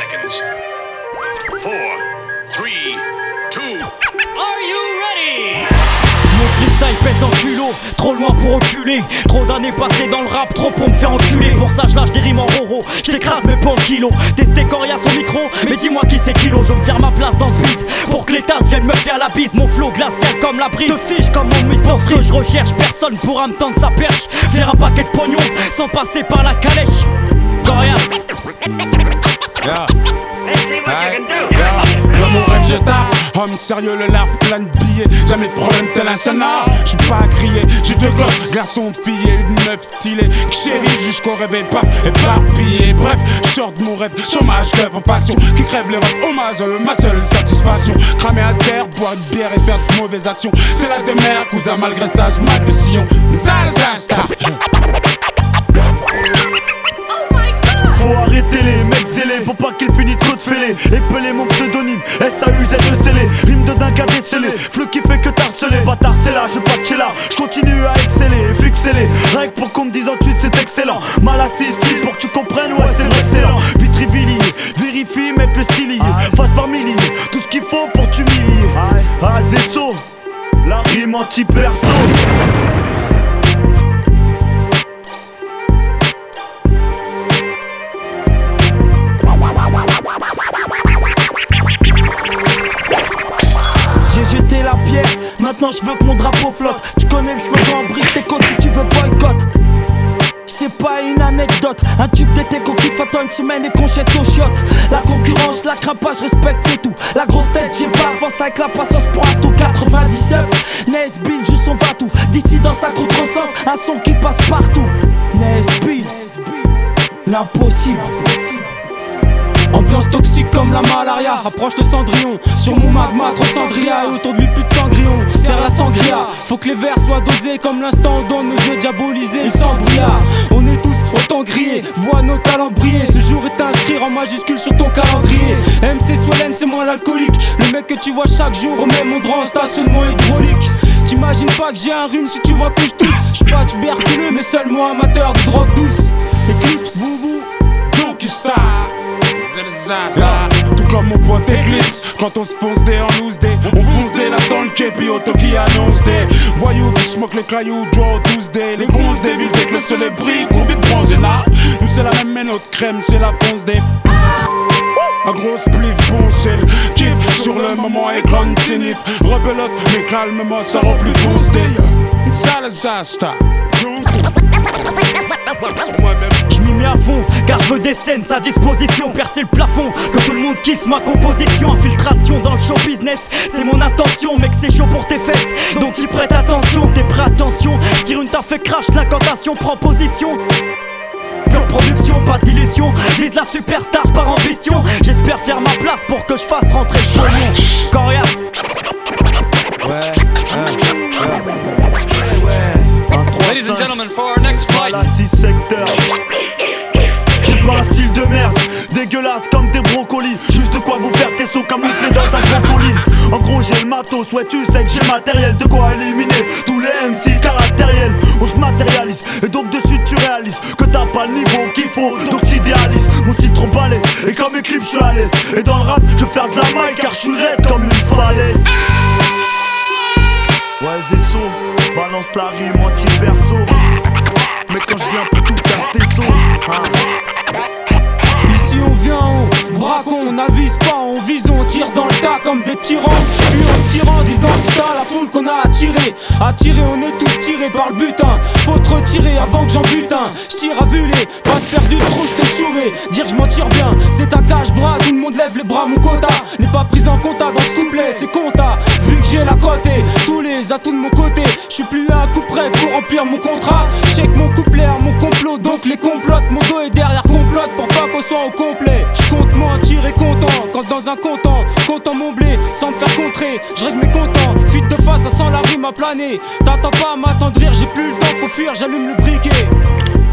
seconds. 4, 3, 2. Are you ready? Mon freestyle pèse en culot, trop loin pour reculer. Trop d'années passées dans le rap, trop pour me faire enculer. Pour ça je lâche des rimes en roro, je t'écrase mais pas en kilo. Testé Corias son micro, mais dis-moi qui c'est kilo. Je veux me faire ma place dans ce bise, pour que les tasses viennent me faire la bise. Mon flow glacial comme la brise, te fiche comme mon Mr. Freeze. Je recherche, personne pourra me tendre sa perche. Faire un paquet de pognon, sans passer par la calèche. Corias. Dans mon rêve je taffe, homme sérieux le lave, plein de billets, jamais de problème tel un canard. J'suis pas à crier, j'ai deux gosses, garçon, fille et une meuf stylée qui chérit jusqu'au réveil, paf, éparpillé. Bref, short de mon rêve, chômage, rêve en faction, qui crève les rêves, hommage à eux, ma seule satisfaction. Cramer à terre, boire une bière et faire de mauvaises actions, c'est la demeure, cousin malgré ça, j'm'agression. Zazasta. Faut arrêter les mecs zélés pour pas qu'ils finissent trop de fêlés. Épeler mon pseudonyme, SAUZECELé. Rime de dingue à déceler, fleu qui fait que t'harceler. Bâtard c'est là, je pas là, je continue à exceller. Fixez-les, règles pour qu'on me dise en suite c'est excellent. Mal assis, style pour que tu comprennes, ouais c'est vrai excellent. Vitrivilier, vérifie mec le stylier. Face par milliers, tout ce qu'il faut pour t'humilier. Ah c'est saut, la rime anti-perso. J'ai jeté la pierre, maintenant je veux que mon drapeau flotte. Tu connais le slogan, brise tes côtes si tu veux boycott. C'est pas une anecdote, un tube d'éteco qui fatonne une semaine et qu'on jette aux chiottes. La concurrence, la crains pas, je respecte c'est tout. La grosse tête, j'ai pas avance avec la patience pour un tout 99. Nesbill joue son va-tout, d'ici dans sa contresens, un son qui passe partout. Nesbill, l'impossible. Ambiance toxique comme la malaria, approche le cendrillon. Sur mon magma, trop de cendria et autour de lui plus de cendrillon. Serre la sangria, faut que les verres soient dosés comme l'instant où dans nos yeux diabolisés le sang brilla. On est tous autant grillés, vois nos talents briller. Ce jour est à inscrire en majuscule sur ton calendrier. MC Swellen c'est moi l'alcoolique, le mec que tu vois chaque jour au même endroit en stationnement hydraulique. T'imagines pas que j'ai un rhume si tu vois que je tousse. J'suis pas tuberculeux mais seulement amateur de drogue douce. Eclipse, vous, Junkie Star. Tout comme mon pote Eclipse, quand on se fonce des en loose day, on fonce des là dans le képi, auto qui annonce des voyous qui schmock les cailloux, draw Tuesday. Les grosses des villes déclenchent les briques, on vite bronzer là. Nous c'est la même mais notre crème, c'est la fonce des. Un gros spliff bon shell, kiff sur le moment écran tinif. Rebelote mais calmement ça rend plus fonce des. Salazasta. Je m'y mets à fond, car je veux des scènes à disposition. Percer le plafond, que tout le monde kiffe ma composition. Infiltration dans le show business, c'est mon intention. Mec c'est chaud pour tes fesses, donc y prête attention. T'es prêt, attention, je tire une taf et crash l'incantation. Prends position. Pure production, pas d'illusion. Vise la superstar par ambition. J'espère faire ma place pour que je fasse rentrer le pognon. Corias. Ladies and gentlemen, for our next flight. Voilà 6 secteurs. J'ai pas un style de merde, dégueulasse comme des brocolis. Juste de quoi vous faire tes sauts camouflés dans un gros colis. En gros j'ai le matos, ouais tu sais que j'ai matériel. De quoi éliminer tous les MC caractériels. On se matérialise et donc dessus tu réalises que t'as pas le niveau qu'il faut, donc t'idéalises. Mon style trop balèze et comme Eclipse je suis à l'aise. Et dans le rap je vais faire de la maille car je suis raide comme une falaise. Ouais Zesso, balance la rime anti-perso. Mais quand je viens pour tout faire tes sauts, Ici on vient, on braquons, on n'avise pas, on vise, on tire dans le tas comme des tyrans. Puis on tire en disant putain la foule qu'on a attiré. Attiré, on est tous tirés par le butin. Faut te retirer avant que j'en bute un. J'tire à vue les faces perdues de trou, j't'ai chouré. Dire que je m'en tire bien, c'est un cache-bras. Tout le monde lève les bras, mon quota n'est pas pris en compta dans ce couplet, c'est compta. Vu que j'ai la cote et tous les atouts de mon côté, j'suis plus à un coup près pour remplir mon contrat. J'sais que mon couplet a mon complot, donc les complotes. Mon dos est derrière complote pour pas qu'on soit au complet. J'compte mentir et content, quand dans un content mon blé, sans me faire contrer, j'règle mes contents. Fuite de face, ça sent la rime à planer. T'attends pas à m'attendrir, j'ai plus le temps, faut fuir, j'allume le briquet.